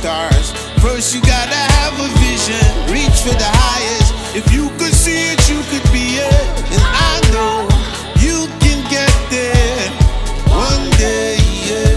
stars. First you gotta have a vision, reach for the highest. If you could